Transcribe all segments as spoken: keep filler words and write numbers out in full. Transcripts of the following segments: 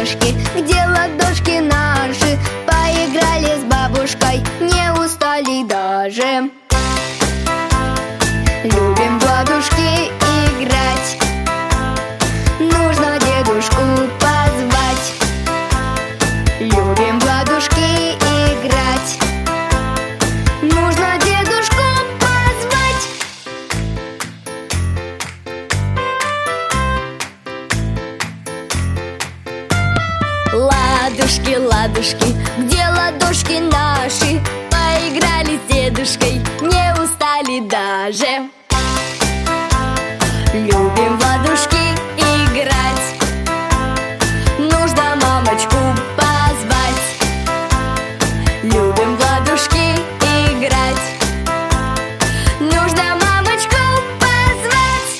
ладошки, где ладошки наши? Поиграли с бабушкой, не устали даже. Любим в ладушки играть, нужно дедушку позвать. Любим в ладушки играть, нужно дедушку позвать. Ладушки, ладушки, где ладошки наши? Поиграли с дедушкой, не устали даже. Любим в ладушки играть, нужно мамочку позвать. Любим в ладушки играть, нужно мамочку позвать.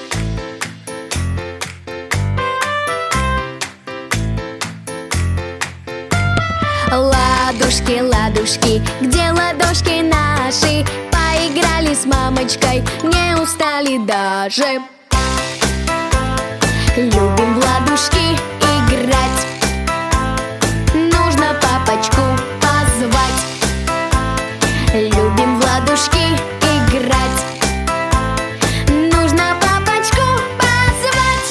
Ладушки, ладушки, где ладошки наши? Поиграли с мамочкой, не устали даже. Любим в ладушки играть, нужно папочку позвать. Любим в ладушки играть, нужно папочку позвать.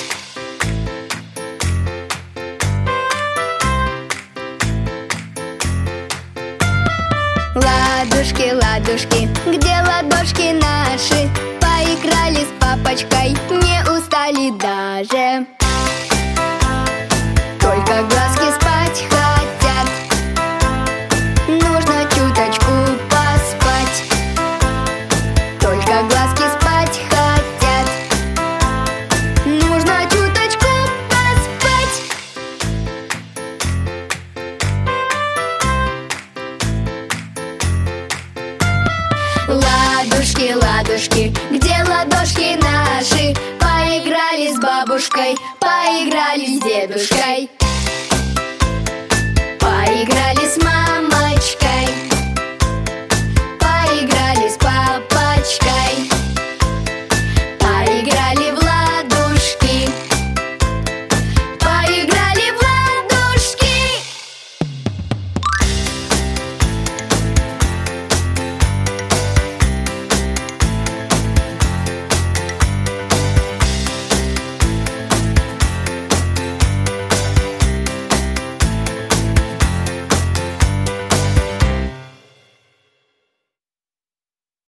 Ладушки, ладушки, где ладошки наши? Поиграли с папочкой, не устали даже. Только глазки спать хотят, нужно чуточку поспать. Только глазки спать хотят, нужно чуточку поспать. Ладушки, ладушки, где ладошки наши? Поиграли с бабушкой, поиграли с дедушкой, поиграли с мамой.